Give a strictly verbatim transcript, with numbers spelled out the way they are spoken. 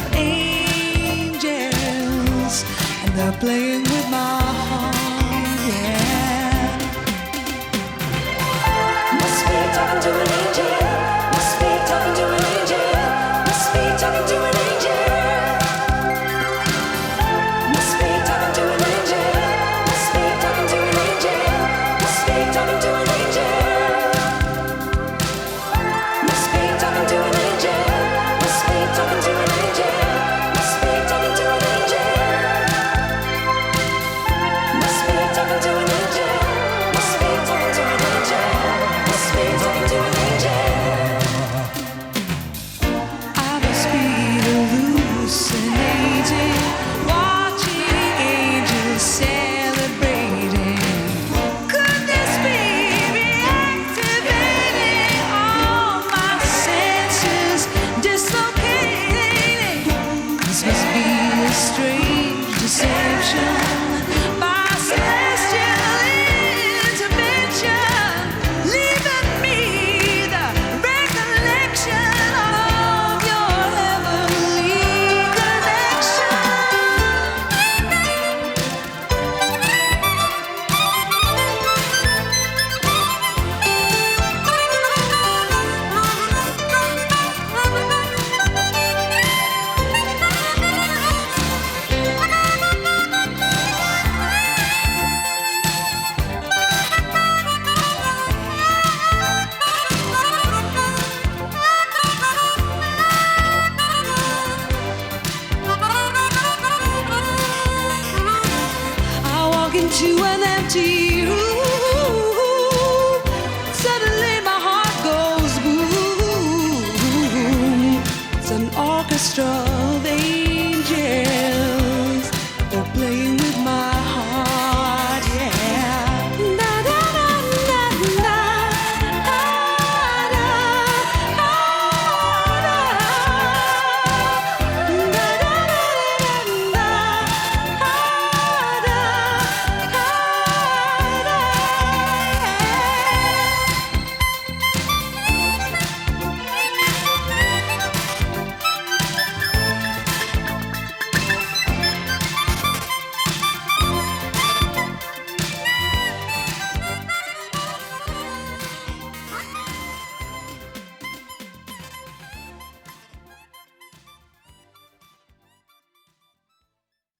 angels, and they're playing with my heart, yeah. Must be talking to an angel. Must be talking to an angel. Must be talking to an angel. Must be talking to an angel. Must be talking to an angel. Must be talking to an angel. Must be talking to an angel. Must be talking to an angel. Must be talking to an angel. Must be talking to an angel. Must be talking to an angel. Must be talking to an angel. I must be hallucinating, watching angels celebrating. Could this be reactivating all my senses, dislocating? This must be a strange deception by celestial intervention, leaving me the recollection of your heavenly connection. I walk into an empty room. Suddenly my heart goes boom. It's an orchestra of angels.